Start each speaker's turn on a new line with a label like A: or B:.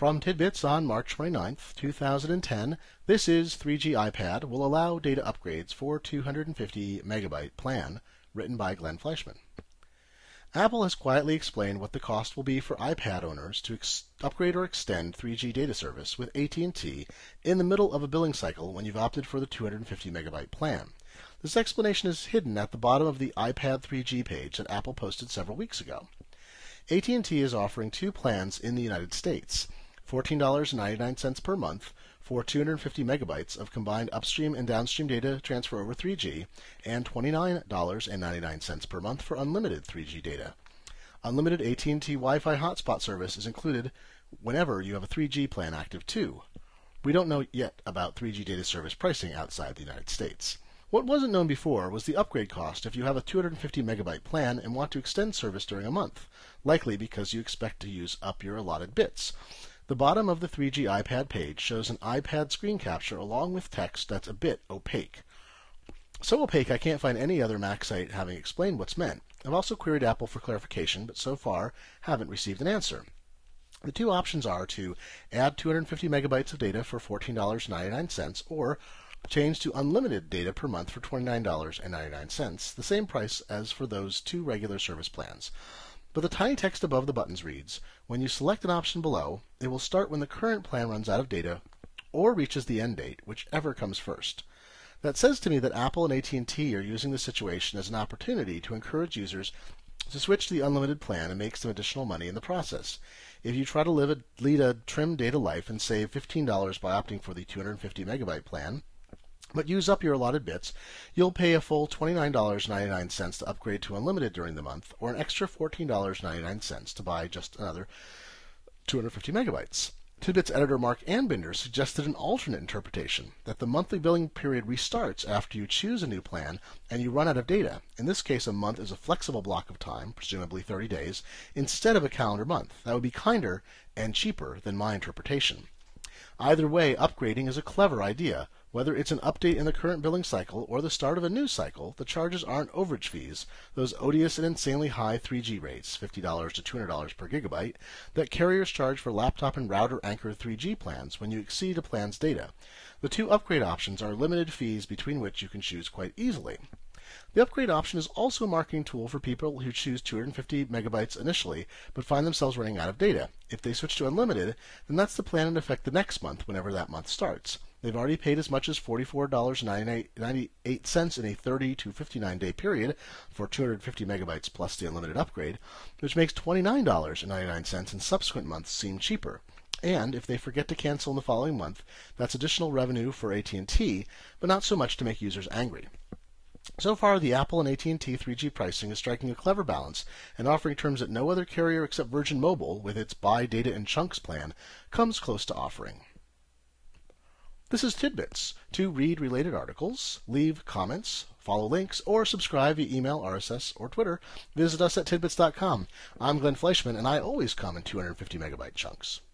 A: From Tidbits on March 29th, 2010, this is 3G iPad will allow data upgrades for 250 megabyte plan, written by Glenn Fleishman. Apple has quietly explained what the cost will be for iPad owners to upgrade or extend 3G data service with AT&T in the middle of a billing cycle when you've opted for the 250 megabyte plan. This explanation is hidden at the bottom of the iPad 3G page that Apple posted several weeks ago. AT&T is offering two plans in the United States. $14.99 per month for 250 megabytes of combined upstream and downstream data transfer over 3G, and $29.99 per month for unlimited 3G data. Unlimited AT&T Wi-Fi hotspot service is included whenever you have a 3G plan active too. We don't know yet about 3G data service pricing outside the United States. What wasn't known before was the upgrade cost if you have a 250 megabyte plan and want to extend service during a month, likely because you expect to use up your allotted bits. The bottom of the 3G iPad page shows an iPad screen capture along with text that's a bit opaque. So opaque I can't find any other Mac site having explained what's meant. I've also queried Apple for clarification, but so far haven't received an answer. The two options are to add 250 megabytes of data for $14.99 or change to unlimited data per month for $29.99, the same price as for those two regular service plans. But the tiny text above the buttons reads, when you select an option below, it will start when the current plan runs out of data or reaches the end date, whichever comes first. That says to me that Apple and AT&T are using the situation as an opportunity to encourage users to switch to the unlimited plan and make some additional money in the process. If you try to lead a trim data life and save $15 by opting for the 250 megabyte plan, but use up your allotted bits, you'll pay a full $29.99 to upgrade to unlimited during the month, or an extra $14.99 to buy just another 250 megabytes. Tidbits editor Mark Anbinder suggested an alternate interpretation, that the monthly billing period restarts after you choose a new plan and you run out of data. In this case, a month is a flexible block of time, presumably 30 days, instead of a calendar month. That would be kinder and cheaper than my interpretation. Either way, upgrading is a clever idea. Whether it's an update in the current billing cycle or the start of a new cycle, the charges aren't overage fees, those odious and insanely high 3G rates, $50 to $200 per gigabyte, that carriers charge for laptop and router anchored 3G plans when you exceed a plan's data. The two upgrade options are limited fees between which you can choose quite easily. The upgrade option is also a marketing tool for people who choose 250 megabytes initially, but find themselves running out of data. If they switch to unlimited, then that's the plan in effect the next month, whenever that month starts. They've already paid as much as $44.98 in a 30 to 59 day period for 250 megabytes plus the unlimited upgrade, which makes $29.99 in subsequent months seem cheaper. And if they forget to cancel in the following month, that's additional revenue for AT&T, but not so much to make users angry. So far, the Apple and AT&T 3G pricing is striking a clever balance and offering terms that no other carrier except Virgin Mobile, with its Buy Data in Chunks plan, comes close to offering. This is Tidbits. To read related articles, leave comments, follow links, or subscribe via email, RSS, or Twitter, visit us at tidbits.com. I'm Glenn Fleishman, and I always come in 250 megabyte chunks.